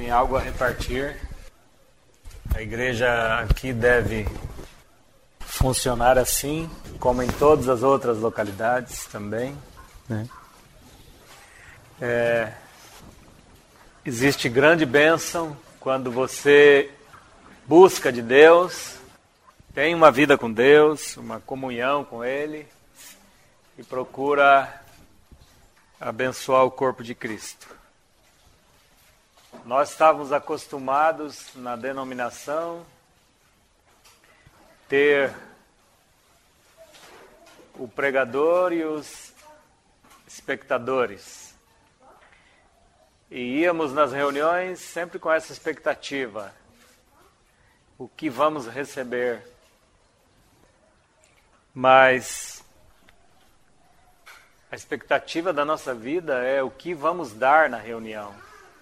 tem algo a repartir. A igreja aqui deve funcionar assim, como em todas as outras localidades também, né? Existe grande bênção quando você busca de Deus, tem uma vida com Deus, uma comunhão com Ele e procura abençoar o corpo de Cristo. Nós estávamos acostumados na denominação ter o pregador e os espectadores. E íamos nas reuniões sempre com essa expectativa. O que vamos receber? Mas a expectativa da nossa vida é o que vamos dar na reunião.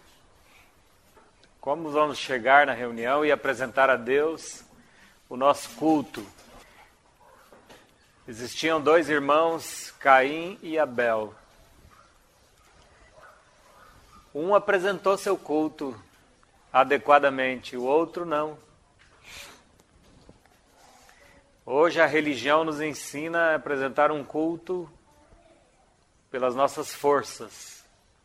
Como vamos chegar na reunião e apresentar a Deus o nosso culto. Existiam dois irmãos, Caim e Abel. Um apresentou seu culto adequadamente, o outro não. Hoje a religião nos ensina a apresentar um culto pelas nossas forças.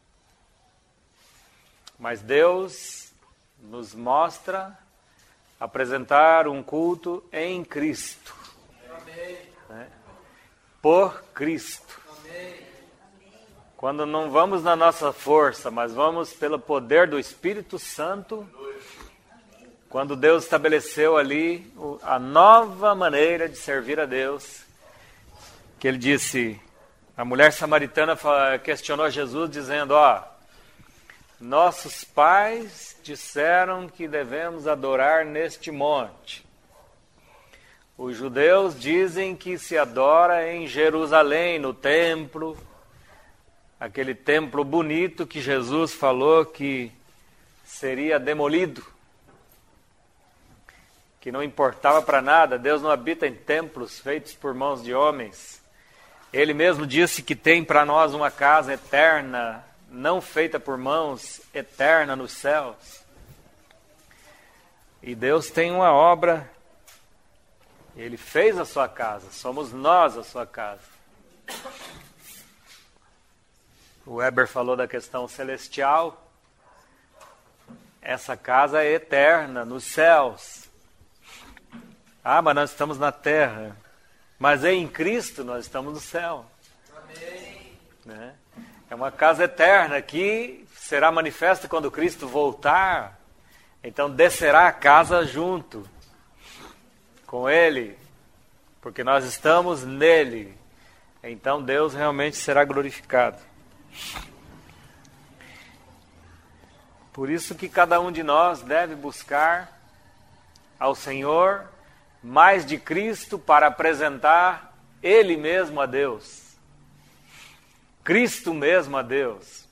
Mas Deus nos mostra apresentar um culto em Cristo. Amém. Né? Por Cristo. Amém. Quando não vamos na nossa força, mas vamos pelo poder do Espírito Santo, quando Deus estabeleceu ali a nova maneira de servir a Deus, que Ele disse, a mulher samaritana questionou Jesus dizendo, nossos pais disseram que devemos adorar neste monte. Os judeus dizem que se adora em Jerusalém, no templo, aquele templo bonito que Jesus falou que seria demolido, que não importava para nada. Deus não habita em templos feitos por mãos de homens. Ele mesmo disse que tem para nós uma casa eterna, não feita por mãos, eterna nos céus. E Deus tem uma obra, Ele fez a sua casa, somos nós a sua casa. O Weber falou da questão celestial, essa casa é eterna nos céus. Mas nós estamos na terra, mas em Cristo nós estamos no céu. Amém. Né? É uma casa eterna que será manifesta quando Cristo voltar. Então descerá a casa junto com Ele, porque nós estamos nele. Então Deus realmente será glorificado. Por isso que cada um de nós deve buscar ao Senhor mais de Cristo para apresentar Ele mesmo a Deus. Cristo mesmo a Deus.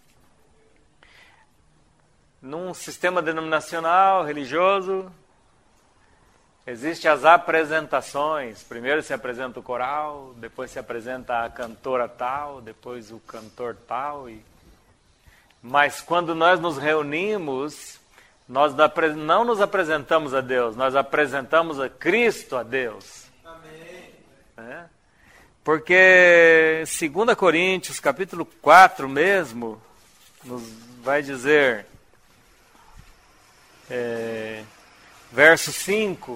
Num sistema denominacional, religioso, existem as apresentações. Primeiro se apresenta o coral, depois se apresenta a cantora tal, depois o cantor tal. Mas quando nós nos reunimos, nós não nos apresentamos a Deus, nós apresentamos a Cristo a Deus. Amém. Porque 2 Coríntios, capítulo 4 mesmo, nos vai dizer, verso 5,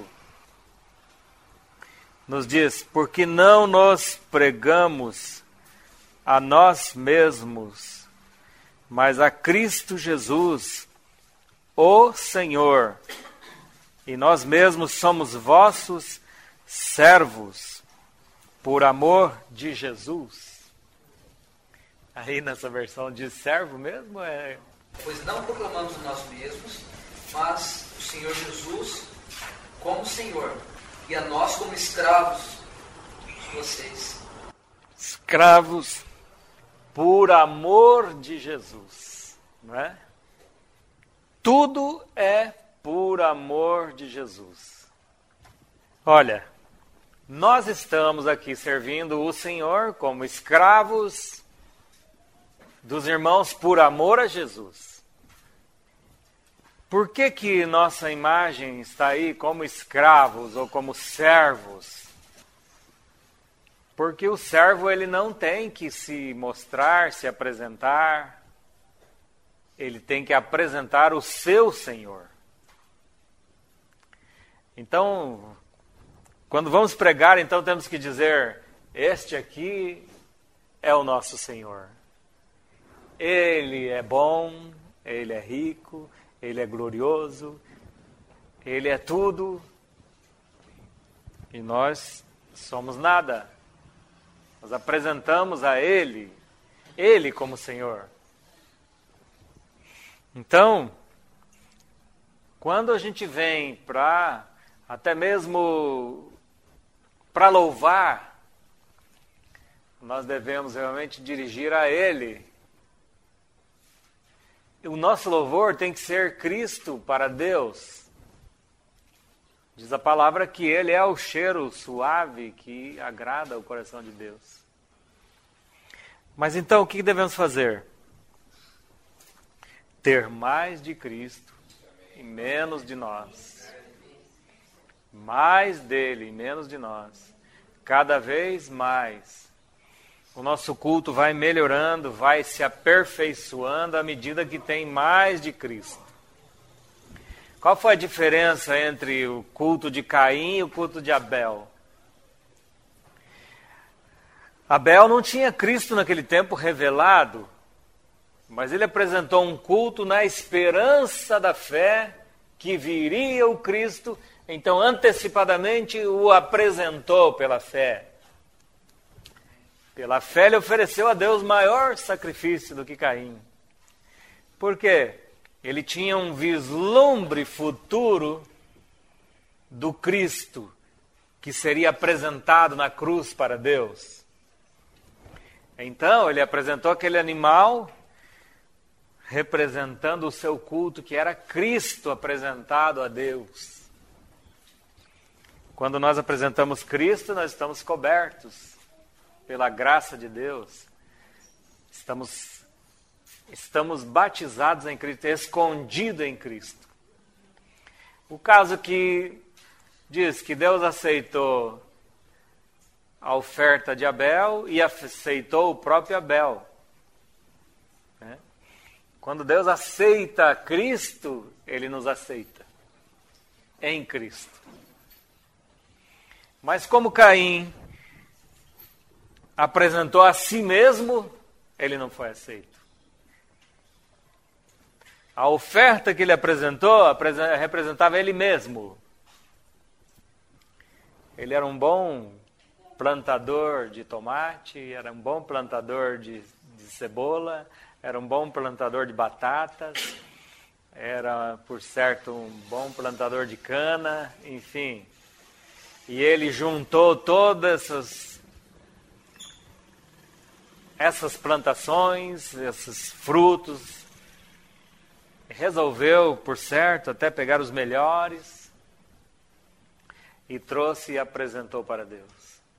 nos diz, porque não nos pregamos a nós mesmos, mas a Cristo Jesus, o Senhor, e nós mesmos somos vossos servos, por amor de Jesus. Aí nessa versão diz servo mesmo? Pois não proclamamos a nós mesmos, mas o Senhor Jesus como Senhor, e a nós como escravos de vocês. Escravos por amor de Jesus, não é? Tudo é por amor de Jesus. Olha, nós estamos aqui servindo o Senhor como escravos dos irmãos por amor a Jesus. Por que nossa imagem está aí como escravos ou como servos? Porque o servo ele não tem que se mostrar, se apresentar, ele tem que apresentar o seu Senhor. Então, quando vamos pregar, então temos que dizer, este aqui é o nosso Senhor. Ele é bom, Ele é rico, Ele é glorioso, Ele é tudo, e nós somos nada. Nós apresentamos a Ele como Senhor. Então, quando a gente vem para, até mesmo para louvar, nós devemos realmente dirigir a Ele. O nosso louvor tem que ser Cristo para Deus. Diz a palavra que Ele é o cheiro suave que agrada o coração de Deus. Mas então, o que devemos fazer? Ter mais de Cristo e menos de nós. Mais dele e menos de nós. Cada vez mais. O nosso culto vai melhorando, vai se aperfeiçoando à medida que tem mais de Cristo. Qual foi a diferença entre o culto de Caim e o culto de Abel? Abel não tinha Cristo naquele tempo revelado, mas ele apresentou um culto na esperança da fé que viria o Cristo, então antecipadamente o apresentou pela fé. Pela fé ele ofereceu a Deus maior sacrifício do que Caim. Por quê? Ele tinha um vislumbre futuro do Cristo que seria apresentado na cruz para Deus. Então ele apresentou aquele animal representando o seu culto, que era Cristo apresentado a Deus. Quando nós apresentamos Cristo, nós estamos cobertos pela graça de Deus. Estamos batizados em Cristo, escondidos em Cristo. O caso que diz que Deus aceitou a oferta de Abel e aceitou o próprio Abel. Quando Deus aceita Cristo, Ele nos aceita em Cristo. Mas como Caim apresentou a si mesmo, ele não foi aceito. A oferta que ele apresentou representava ele mesmo. Ele era um bom plantador de tomate, era um bom plantador de cebola, era um bom plantador de batatas, era, por certo, um bom plantador de cana, enfim. E ele juntou todas essas plantações, esses frutos, resolveu, por certo, até pegar os melhores e trouxe e apresentou para Deus.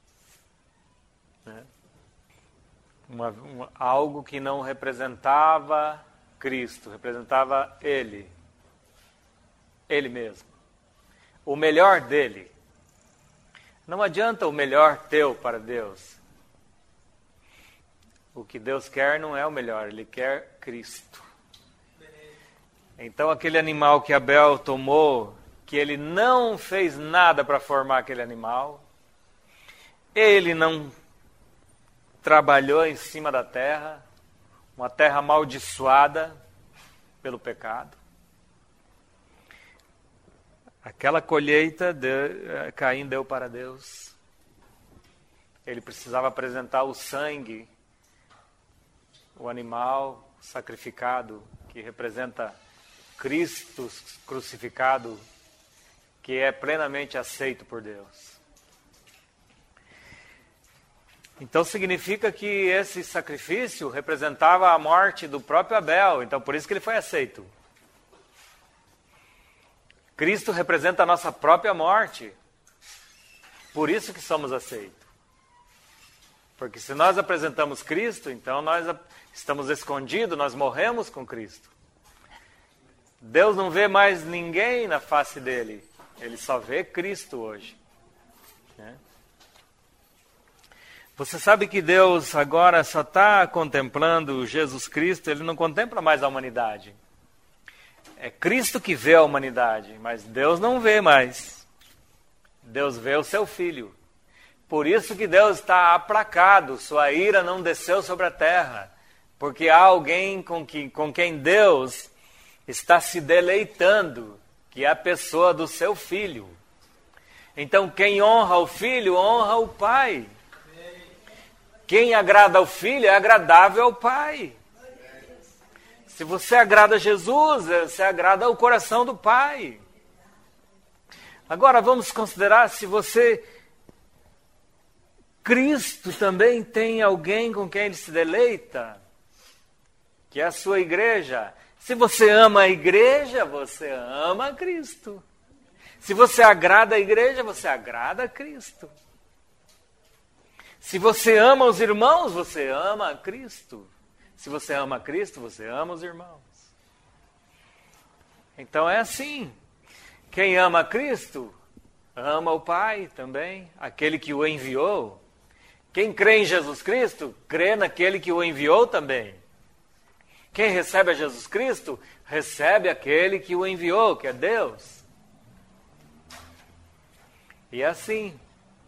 Algo que não representava Cristo, representava Ele mesmo, o melhor dele. Não adianta o melhor teu para Deus. O que Deus quer não é o melhor, Ele quer Cristo. Então aquele animal que Abel tomou, que ele não fez nada para formar aquele animal, ele não trabalhou em cima da terra, uma terra amaldiçoada pelo pecado. Aquela colheita Caim deu para Deus. Ele precisava apresentar o sangue, o animal sacrificado, que representa Cristo crucificado, que é plenamente aceito por Deus. Então significa que esse sacrifício representava a morte do próprio Abel, então por isso que ele foi aceito. Cristo representa a nossa própria morte, por isso que somos aceitos. Porque se nós apresentamos Cristo, então nós estamos escondidos, nós morremos com Cristo. Deus não vê mais ninguém na face dele. Ele só vê Cristo hoje. Né? Você sabe que Deus agora só está contemplando Jesus Cristo, ele não contempla mais a humanidade. É Cristo que vê a humanidade, mas Deus não vê mais. Deus vê o seu Filho. Por isso que Deus está aplacado, sua ira não desceu sobre a terra. Porque há alguém com quem Deus está se deleitando, que é a pessoa do seu Filho. Então quem honra o Filho, honra o Pai. Quem agrada ao Filho é agradável ao Pai. Se você agrada a Jesus, você agrada ao coração do Pai. Agora vamos considerar se você... Cristo também tem alguém com quem ele se deleita, que é a sua igreja. Se você ama a igreja, você ama a Cristo. Se você agrada a igreja, você agrada a Cristo. Se você ama os irmãos, você ama a Cristo. Se você ama a Cristo, você ama os irmãos. Então é assim. Quem ama a Cristo, ama o Pai também, aquele que o enviou. Quem crê em Jesus Cristo, crê naquele que o enviou também. Quem recebe a Jesus Cristo, recebe aquele que o enviou, que é Deus. E assim.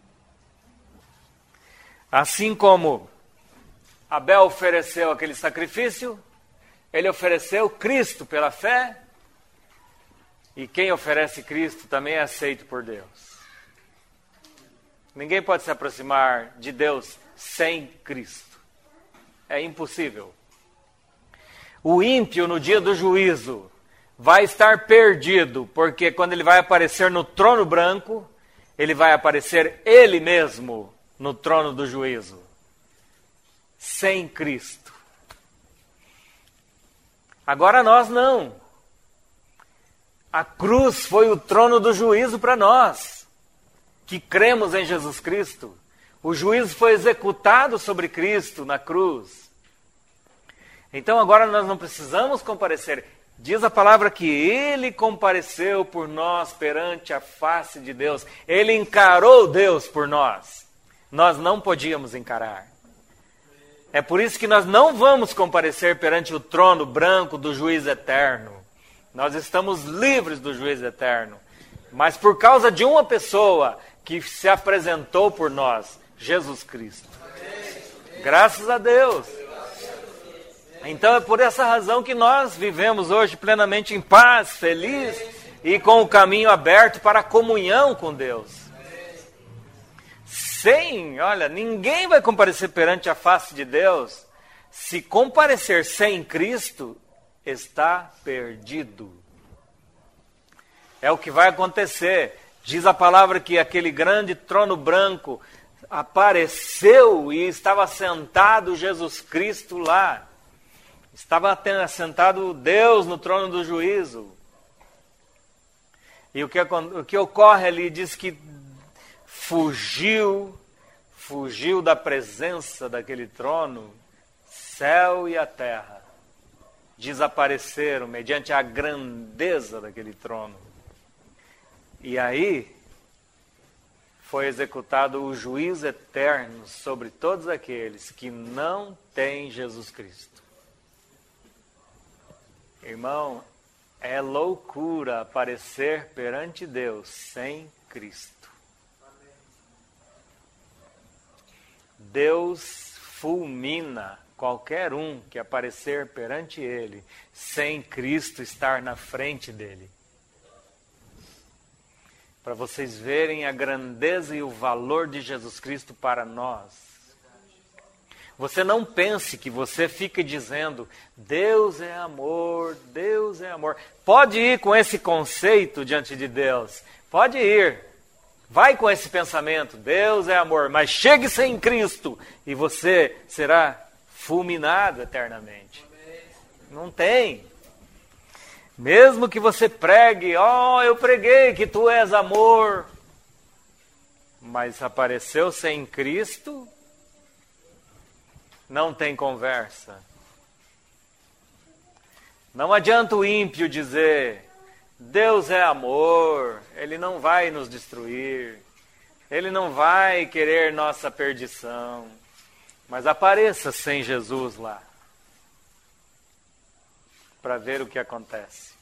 Assim como Abel ofereceu aquele sacrifício, ele ofereceu Cristo pela fé, e quem oferece Cristo também é aceito por Deus. Ninguém pode se aproximar de Deus sem Cristo. É impossível. O ímpio no dia do juízo vai estar perdido, porque quando ele vai aparecer no trono branco, ele vai aparecer ele mesmo no trono do juízo. Sem Cristo. Agora nós não. A cruz foi o trono do juízo para nós, que cremos em Jesus Cristo. O juízo foi executado sobre Cristo na cruz. Então agora nós não precisamos comparecer. Diz a palavra que ele compareceu por nós perante a face de Deus. Ele encarou Deus por nós. Nós não podíamos encarar. É por isso que nós não vamos comparecer perante o trono branco do juiz eterno. Nós estamos livres do juiz eterno. Mas por causa de uma pessoa que se apresentou por nós, Jesus Cristo. Graças a Deus. Então é por essa razão que nós vivemos hoje plenamente em paz, feliz e com o caminho aberto para a comunhão com Deus. Ninguém vai comparecer perante a face de Deus. Se comparecer sem Cristo, está perdido. É o que vai acontecer. Diz a palavra que aquele grande trono branco apareceu e estava sentado Jesus Cristo lá. Estava sentado Deus no trono do juízo. E o que ocorre ali diz que fugiu da presença daquele trono, céu e a terra. Desapareceram mediante a grandeza daquele trono. E aí foi executado o juízo eterno sobre todos aqueles que não têm Jesus Cristo. Irmão, é loucura aparecer perante Deus sem Cristo. Deus fulmina qualquer um que aparecer perante Ele sem Cristo estar na frente dele. Para vocês verem a grandeza e o valor de Jesus Cristo para nós. Você não pense que você fica dizendo, Deus é amor, Deus é amor. Pode ir com esse conceito diante de Deus. Pode ir. Vai com esse pensamento, Deus é amor. Mas chegue sem Cristo e você será fulminado eternamente. Não tem. Mesmo que você pregue, eu preguei que tu és amor. Mas apareceu sem Cristo, não tem conversa. Não adianta o ímpio dizer, Deus é amor, Ele não vai nos destruir, Ele não vai querer nossa perdição. Mas apareça sem Jesus lá, para ver o que acontece.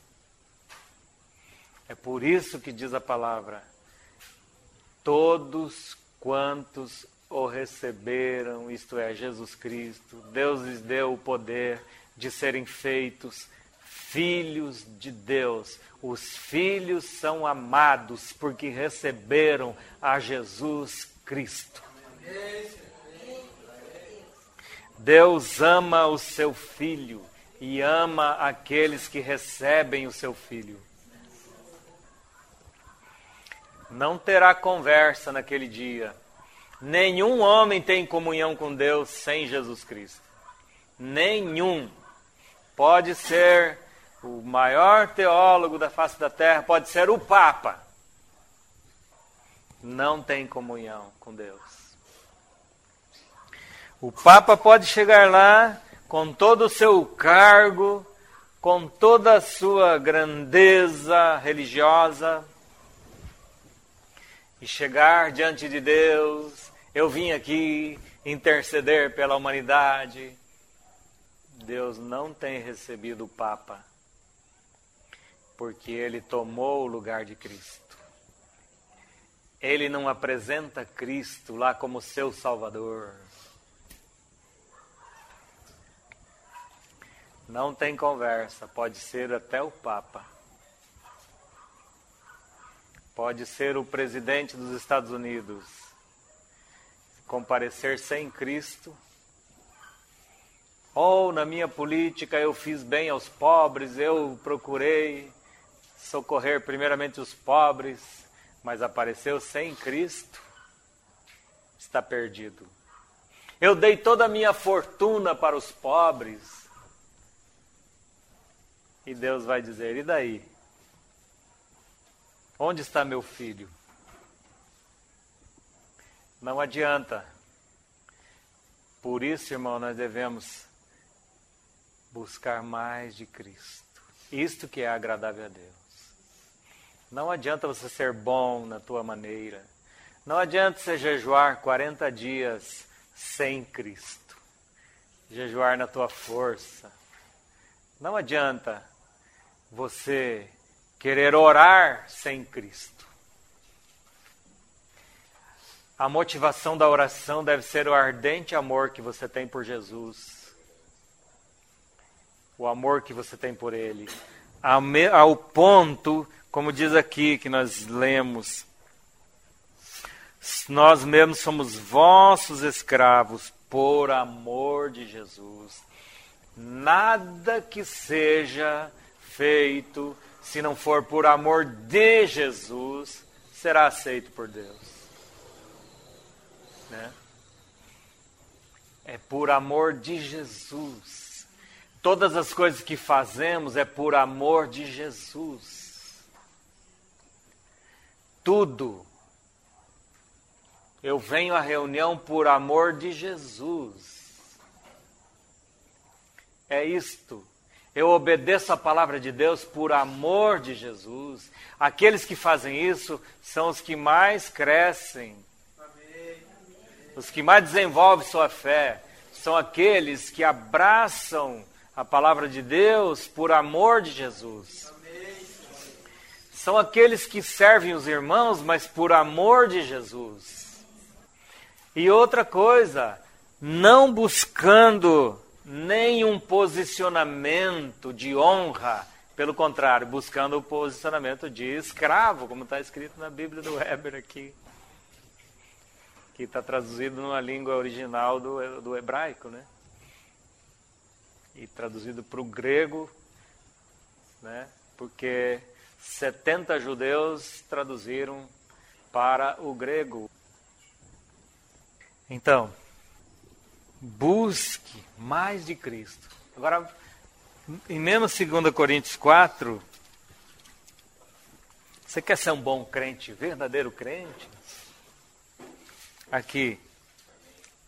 É por isso que diz a palavra, todos quantos o receberam, isto é, Jesus Cristo, Deus lhes deu o poder de serem feitos filhos de Deus. Os filhos são amados porque receberam a Jesus Cristo. Deus ama o seu filho e ama aqueles que recebem o seu filho. Não terá conversa naquele dia. Nenhum homem tem comunhão com Deus sem Jesus Cristo. Nenhum. Pode ser o maior teólogo da face da terra, pode ser o Papa. Não tem comunhão com Deus. O Papa pode chegar lá com todo o seu cargo, com toda a sua grandeza religiosa, e chegar diante de Deus, eu vim aqui interceder pela humanidade. Deus não tem recebido o Papa, porque ele tomou o lugar de Cristo. Ele não apresenta Cristo lá como seu Salvador. Não tem conversa, pode ser até o Papa. Pode ser o presidente dos Estados Unidos. Comparecer sem Cristo. Ou na minha política eu fiz bem aos pobres, eu procurei socorrer primeiramente os pobres, mas apareceu sem Cristo, está perdido. Eu dei toda a minha fortuna para os pobres. E Deus vai dizer, e daí? Onde está meu filho? Não adianta. Por isso, irmão, nós devemos buscar mais de Cristo. Isto que é agradável a Deus. Não adianta você ser bom na tua maneira. Não adianta você jejuar 40 dias sem Cristo. Jejuar na tua força. Não adianta você querer orar sem Cristo. A motivação da oração deve ser o ardente amor que você tem por Jesus. O amor que você tem por Ele. Ao ponto, como diz aqui que nós lemos, nós mesmos somos vossos escravos por amor de Jesus. Nada que seja feito, se não for por amor de Jesus, será aceito por Deus. Né? É por amor de Jesus. Todas as coisas que fazemos é por amor de Jesus. Tudo. Eu venho à reunião por amor de Jesus. É isto. Eu obedeço a palavra de Deus por amor de Jesus. Aqueles que fazem isso são os que mais crescem. Amém. Os que mais desenvolvem sua fé. São aqueles que abraçam a palavra de Deus por amor de Jesus. Amém. São aqueles que servem os irmãos, mas por amor de Jesus. E outra coisa, não buscando nenhum posicionamento de honra, pelo contrário, buscando o posicionamento de escravo, como está escrito na Bíblia do Weber aqui, que está traduzido numa língua original do hebraico, né? E traduzido para o grego, né? Porque 70 judeus traduziram para o grego. Então, busque mais de Cristo. Agora, em mesmo 2 Coríntios 4, você quer ser um bom crente, verdadeiro crente? Aqui,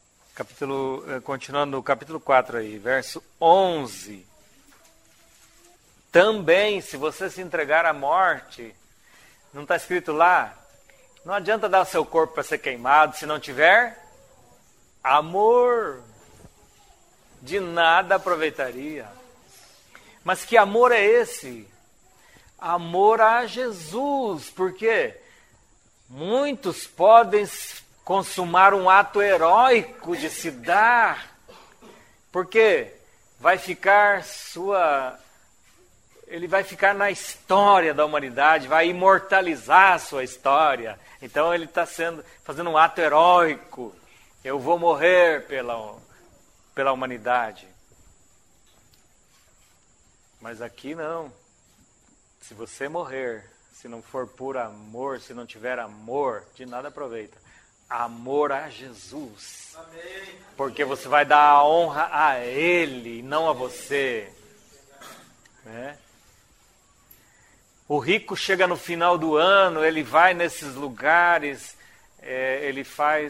continuando no capítulo 4 aí, verso 11. também, se você se entregar à morte, não está escrito lá, não adianta dar o seu corpo para ser queimado se não tiver amor. De nada aproveitaria. Mas que amor é esse? Amor a Jesus, porque muitos podem consumar um ato heróico de se dar, porque ele vai ficar na história da humanidade, vai imortalizar a sua história. Então ele está fazendo um ato heróico. Eu vou morrer pela humanidade. Mas aqui não. Se você morrer, se não for por amor, se não tiver amor, de nada aproveita. Amor a Jesus. Amém. Porque você vai dar a honra a Ele, não a você. Né? O rico chega no final do ano, ele vai nesses lugares, ele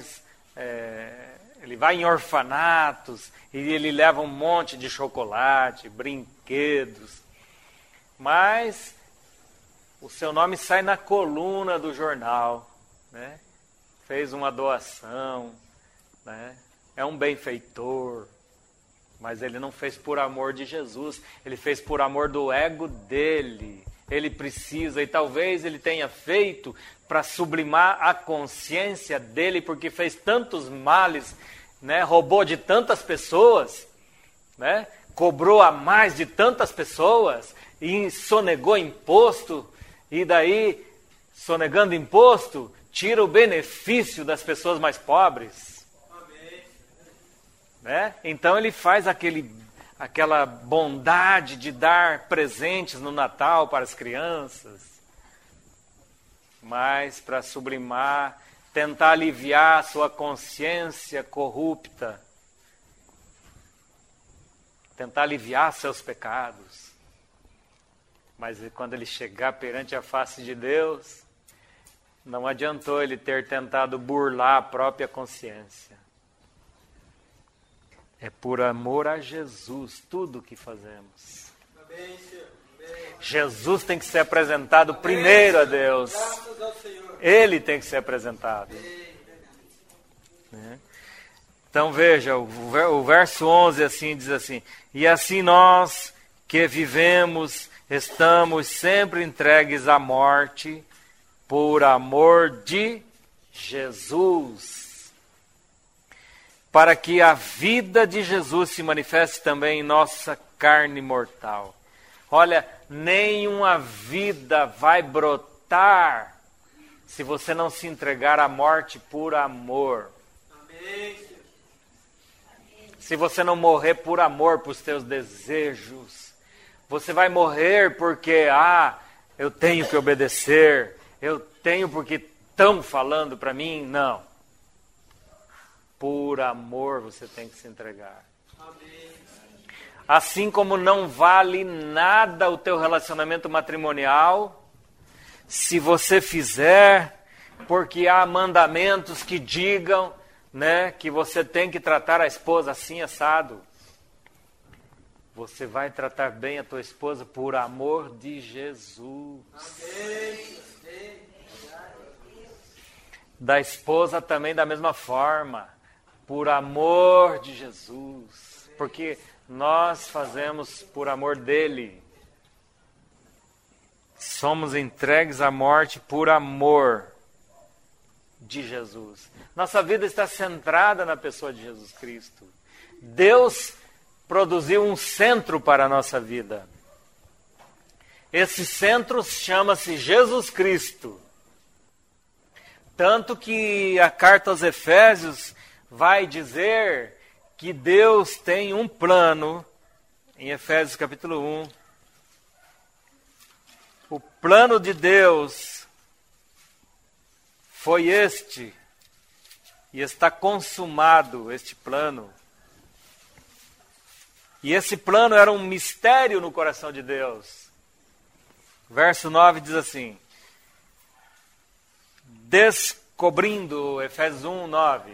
vai em orfanatos e ele leva um monte de chocolate, brinquedos. Mas o seu nome sai na coluna do jornal, né? Fez uma doação, né? É um benfeitor, mas ele não fez por amor de Jesus, ele fez por amor do ego dele. Ele precisa, e talvez ele tenha feito para sublimar a consciência dele, porque fez tantos males, né? Roubou de tantas pessoas, né? Cobrou a mais de tantas pessoas, e sonegou imposto, e daí, sonegando imposto, tira o benefício das pessoas mais pobres. Amém. Né? Então ele faz aquela bondade de dar presentes no Natal para as crianças, mas para sublimar, tentar aliviar a sua consciência corrupta, tentar aliviar seus pecados. Mas quando ele chegar perante a face de Deus, não adiantou ele ter tentado burlar a própria consciência. É por amor a Jesus tudo o que fazemos. Amém, Senhor. Amém. Jesus tem que ser apresentado primeiro a Deus. Graças ao Senhor. Ele tem que ser apresentado. Então veja, o verso 11 assim diz assim: e assim nós que vivemos, estamos sempre entregues à morte, por amor de Jesus, para que a vida de Jesus se manifeste também em nossa carne mortal. Olha, nenhuma vida vai brotar se você não se entregar à morte por amor. Amém. Se você não morrer por amor, por teus desejos, você vai morrer porque, eu tenho que obedecer, eu tenho porque estão falando para mim. Não. Por amor você tem que se entregar. Amém. Assim como não vale nada o teu relacionamento matrimonial, se você fizer, porque há mandamentos que digam, né, que você tem que tratar a esposa assim, assado. Você vai tratar bem a tua esposa por amor de Jesus. Amém. Da esposa também da mesma forma, por amor de Jesus, porque nós fazemos por amor dele. Somos entregues à morte por amor de Jesus. Nossa vida está centrada na pessoa de Jesus Cristo. Deus produziu um centro para a nossa vida. Esse centro chama-se Jesus Cristo. Tanto que a carta aos Efésios vai dizer que Deus tem um plano, em Efésios capítulo 1. O plano de Deus foi este, e está consumado este plano. E esse plano era um mistério no coração de Deus. Verso 9 diz assim: descobrindo, Efésios 1, 9,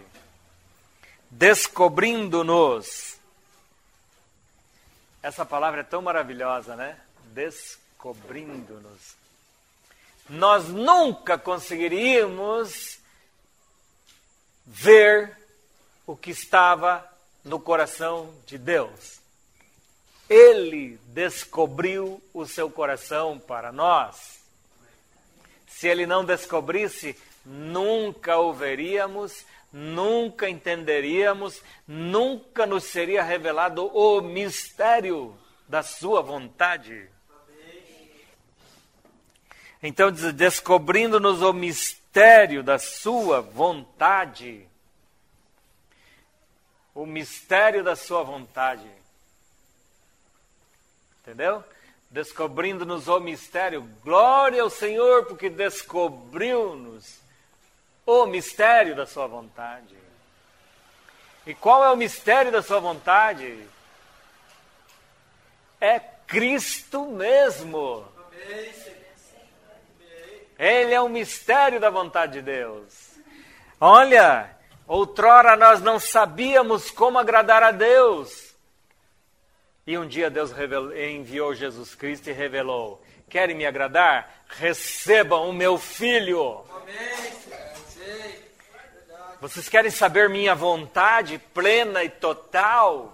descobrindo-nos. Essa palavra é tão maravilhosa, né? descobrindo-nos. Nós nunca conseguiríamos ver o que estava no coração de Deus. Ele descobriu o seu coração para nós. Se Ele não descobrisse, nunca o veríamos, nunca entenderíamos, nunca nos seria revelado o mistério da sua vontade. Então, descobrindo-nos o mistério da sua vontade. O mistério da sua vontade. Entendeu? Descobrindo-nos o mistério. Glória ao Senhor, porque descobriu-nos o mistério da sua vontade. E qual é o mistério da sua vontade? É Cristo mesmo. Ele é o mistério da vontade de Deus. Olha, outrora nós não sabíamos como agradar a Deus. E um dia Deus enviou Jesus Cristo e revelou: querem me agradar? Recebam o meu Filho. Vocês querem saber minha vontade plena e total?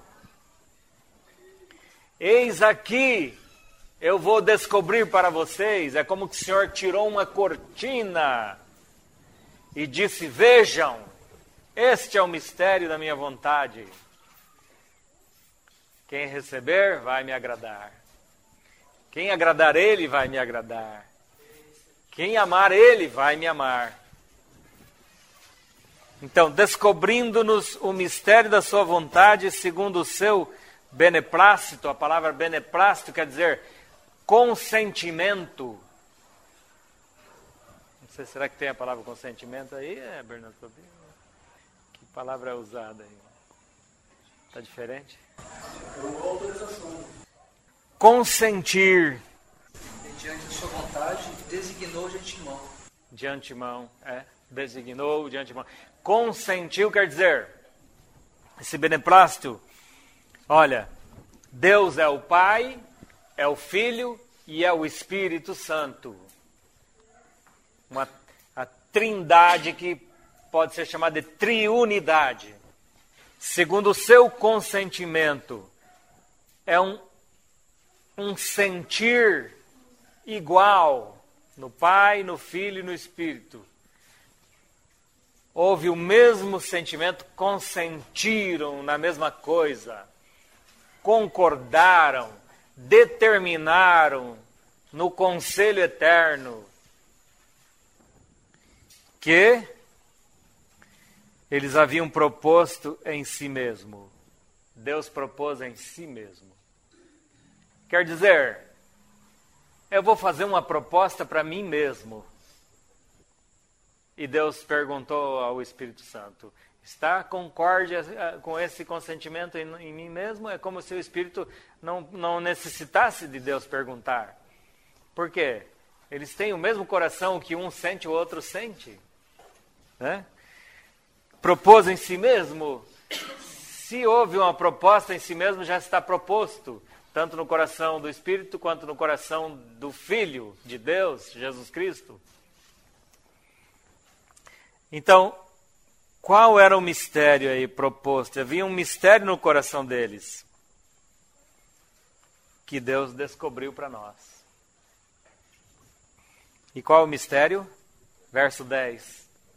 Eis aqui, eu vou descobrir para vocês. É como que o Senhor tirou uma cortina e disse: vejam, este é o mistério da minha vontade. Quem receber vai me agradar. Quem agradar Ele vai me agradar. Quem amar Ele vai me amar. Então, descobrindo-nos o mistério da sua vontade, segundo o seu beneplácito. A palavra beneplácito quer dizer consentimento. Não sei, será que tem a palavra consentimento aí, Bernardo? Que palavra é usada aí? Está diferente? Consentir. Diante da sua vontade, designou de antemão. De antemão, designou de antemão. Consentiu quer dizer, esse beneplácito, olha, Deus é o Pai, é o Filho e é o Espírito Santo. A trindade que pode ser chamada de triunidade. Segundo o seu consentimento, é um sentir igual no Pai, no Filho e no Espírito. Houve o mesmo sentimento, consentiram na mesma coisa, concordaram, determinaram no conselho eterno que eles haviam proposto em si mesmo. Deus propôs em si mesmo. Quer dizer, eu vou fazer uma proposta para mim mesmo. E Deus perguntou ao Espírito Santo: está concorde com esse consentimento em mim mesmo? É como se o Espírito não necessitasse de Deus perguntar. Por quê? Eles têm o mesmo coração, que um sente, o outro sente. Né? Propôs em si mesmo. Se houve uma proposta em si mesmo, já está proposto, tanto no coração do Espírito quanto no coração do Filho de Deus, Jesus Cristo. Então, qual era o mistério aí proposto? Havia um mistério no coração deles, que Deus descobriu para nós. E qual é o mistério? Verso 10.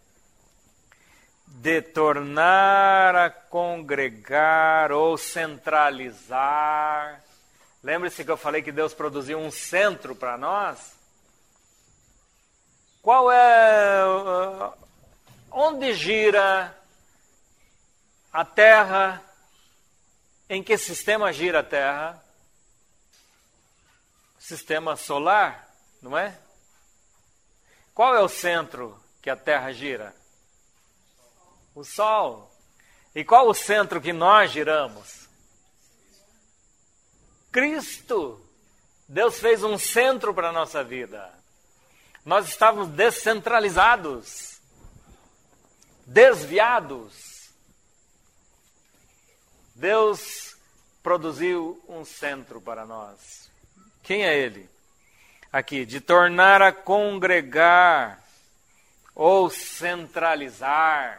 De tornar a congregar ou centralizar. Lembre-se que eu falei que Deus produziu um centro para nós? Qual é... Onde gira a Terra? Em que sistema gira a Terra? Sistema solar, não é? Qual é o centro que a Terra gira? O Sol. E qual o centro que nós giramos? Cristo. Deus fez um centro para a nossa vida. Nós estávamos descentralizados, desviados. Deus produziu um centro para nós, Quem é ele? Aqui, de tornar a congregar ou centralizar,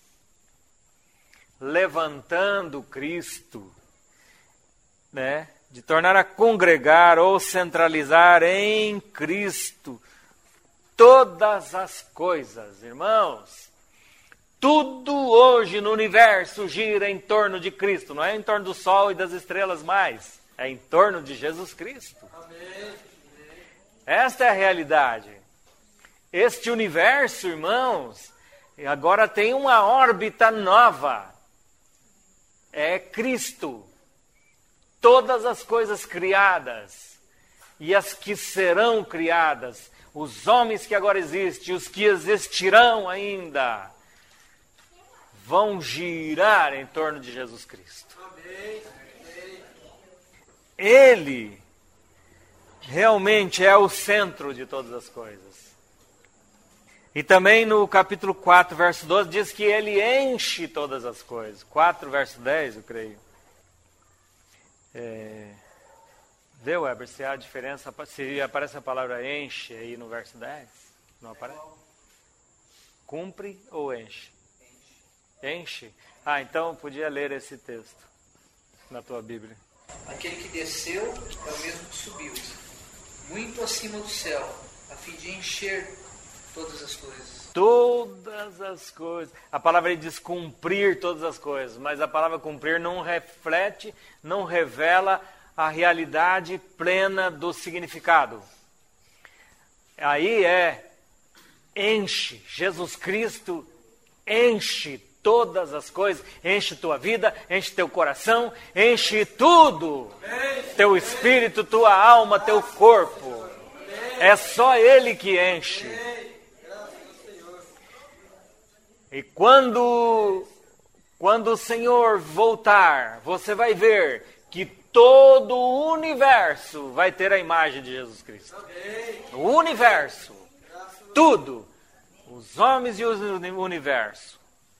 levantando Cristo, né? De tornar a congregar ou centralizar em Cristo todas as coisas, irmãos. Tudo hoje no universo gira em torno de Cristo, não é em torno do sol e das estrelas mais, é em torno de Jesus Cristo. Amém. Esta é a realidade. Este universo, irmãos, agora tem uma órbita nova. É Cristo. Todas as coisas criadas e as que serão criadas, os homens que agora existem, os que existirão ainda, vão girar em torno de Jesus Cristo. Ele realmente é o centro de todas as coisas. E também no capítulo 4, verso 12, diz que ele enche todas as coisas. 4, verso 10, eu creio. Vê, Weber, se há a diferença, se aparece a palavra enche aí no verso 10? Não aparece? Cumpre ou enche? Enche? Ah, então podia ler esse texto na tua Bíblia. Aquele que desceu é o mesmo que subiu, muito acima do céu, a fim de encher todas as coisas. Todas as coisas. A palavra diz cumprir todas as coisas, mas a palavra cumprir não reflete, não revela a realidade plena do significado. Aí enche. Jesus Cristo enche todas as coisas, enche tua vida, enche teu coração, enche tudo. Teu espírito, tua alma, teu corpo. É só Ele que enche. E quando o Senhor voltar, você vai ver que todo o universo vai ter a imagem de Jesus Cristo. O universo. Tudo. Os homens e o universo.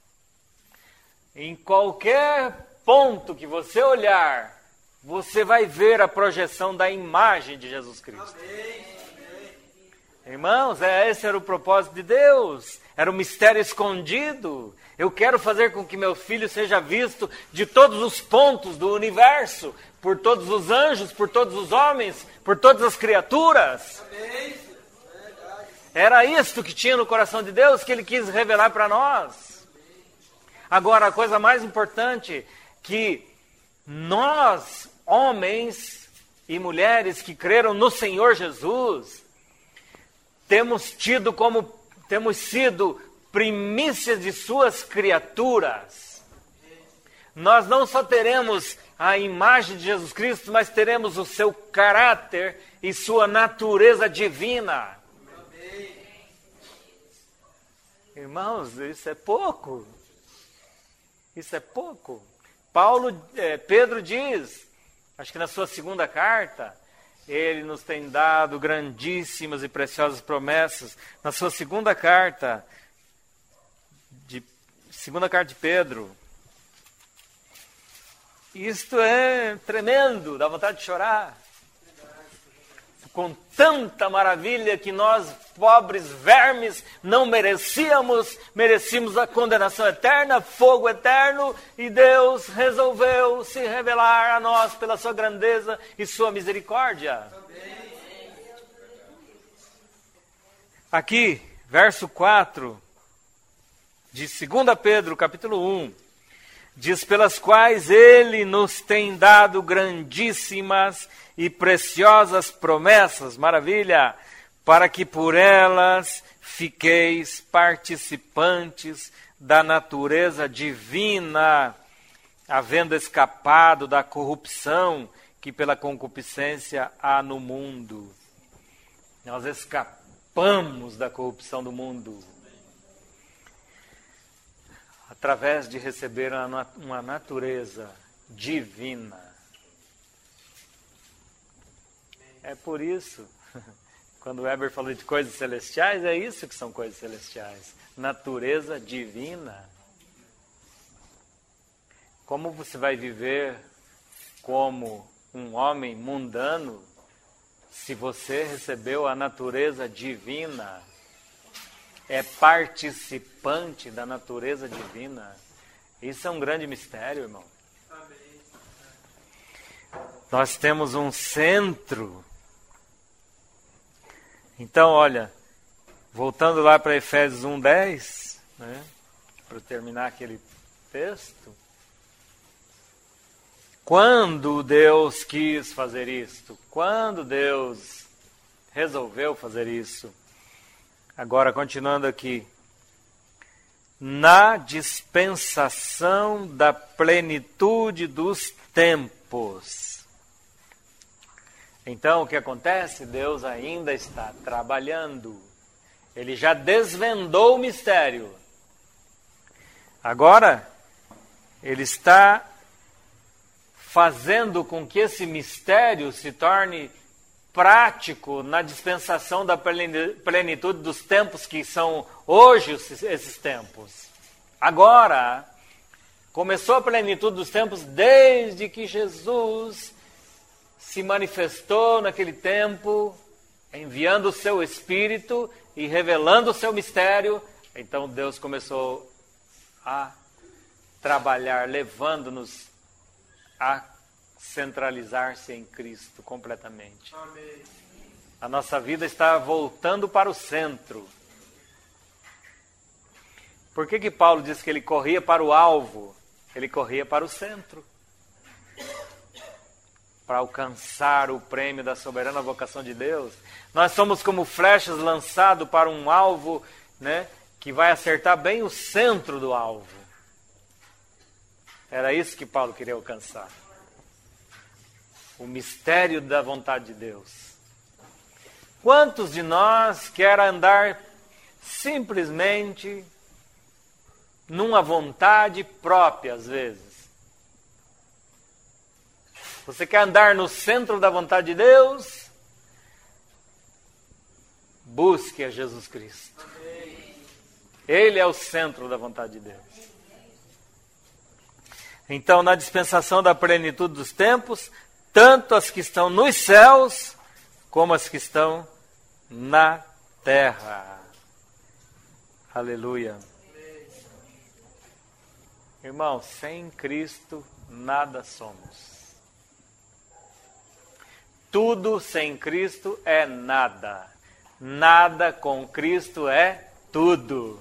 Em qualquer ponto que você olhar, você vai ver a projeção da imagem de Jesus Cristo. Irmãos, esse era o propósito de Deus. Era um mistério escondido. Eu quero fazer com que meu filho seja visto de todos os pontos do universo, por todos os anjos, por todos os homens, por todas as criaturas. Era isto que tinha no coração de Deus, que Ele quis revelar para nós. Agora, a coisa mais importante, que nós, homens e mulheres que creram no Senhor Jesus, temos sido primícias de suas criaturas. Nós não só teremos a imagem de Jesus Cristo, mas teremos o seu caráter e sua natureza divina. Irmãos, isso é pouco. Isso é pouco. Pedro diz, acho que na sua segunda carta, ele nos tem dado grandíssimas e preciosas promessas. Na sua segunda carta de Pedro, isto é tremendo, dá vontade de chorar. Com tanta maravilha que nós, pobres vermes, não merecíamos a condenação eterna, fogo eterno, e Deus resolveu se revelar a nós pela sua grandeza e sua misericórdia. Aqui, verso 4, de 2 Pedro, capítulo 1, diz, pelas quais Ele nos tem dado grandíssimas e preciosas promessas, maravilha, para que por elas fiqueis participantes da natureza divina, havendo escapado da corrupção que pela concupiscência há no mundo. Nós escapamos da corrupção do mundo através de receber uma natureza divina. É por isso, quando o Weber falou de coisas celestiais, é isso que são coisas celestiais. Natureza divina. Como você vai viver como um homem mundano se você recebeu a natureza divina, é participante da natureza divina. Isso é um grande mistério, irmão. Nós temos um centro. Então, olha, voltando lá para Efésios 1:10, né, para terminar aquele texto. Quando Deus quis fazer isto? Quando Deus resolveu fazer isso? Agora, continuando aqui. Na dispensação da plenitude dos tempos. Então, o que acontece? Deus ainda está trabalhando. Ele já desvendou o mistério. Agora, Ele está fazendo com que esse mistério se torne prático na dispensação da plenitude dos tempos, que são hoje esses tempos. Agora, começou a plenitude dos tempos desde que Jesus se manifestou naquele tempo, enviando o seu Espírito e revelando o seu mistério. Então Deus começou a trabalhar, levando-nos a centralizar-se em Cristo completamente. Amém. A nossa vida está voltando para o centro. Por que Paulo diz que ele corria para o alvo? Ele corria para o centro. Para alcançar o prêmio da soberana vocação de Deus. Nós somos como flechas lançadas para um alvo, né, que vai acertar bem o centro do alvo. Era isso que Paulo queria alcançar. O mistério da vontade de Deus. Quantos de nós quer andar simplesmente numa vontade própria, às vezes? Você quer andar no centro da vontade de Deus? Busque a Jesus Cristo. Ele é o centro da vontade de Deus. Então, na dispensação da plenitude dos tempos, tanto as que estão nos céus, como as que estão na terra. Aleluia. Irmão, sem Cristo, nada somos. Tudo sem Cristo é nada. Nada com Cristo é tudo.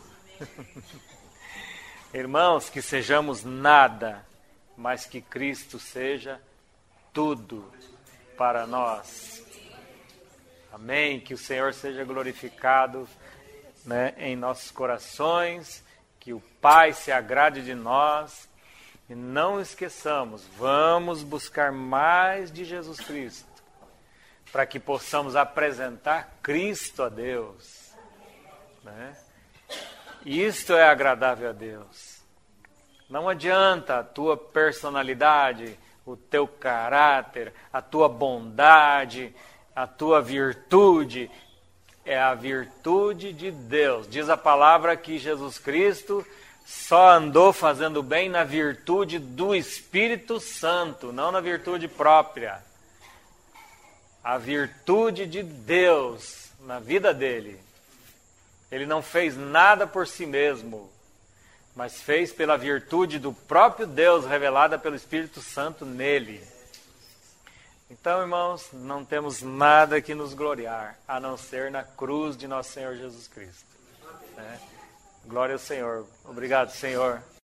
Irmãos, que sejamos nada, mas que Cristo seja tudo para nós. Amém? Que o Senhor seja glorificado, né, em nossos corações, que o Pai se agrade de nós. E não esqueçamos, vamos buscar mais de Jesus Cristo, para que possamos apresentar Cristo a Deus. Né? Isto é agradável a Deus. Não adianta a tua personalidade, o teu caráter, a tua bondade, a tua virtude. É a virtude de Deus. Diz a palavra que Jesus Cristo só andou fazendo bem na virtude do Espírito Santo, não na virtude própria. A virtude de Deus na vida dele. Ele não fez nada por si mesmo, mas fez pela virtude do próprio Deus revelada pelo Espírito Santo nele. Então, irmãos, não temos nada que nos gloriar, a não ser na cruz de nosso Senhor Jesus Cristo. Glória ao Senhor. Obrigado, Senhor.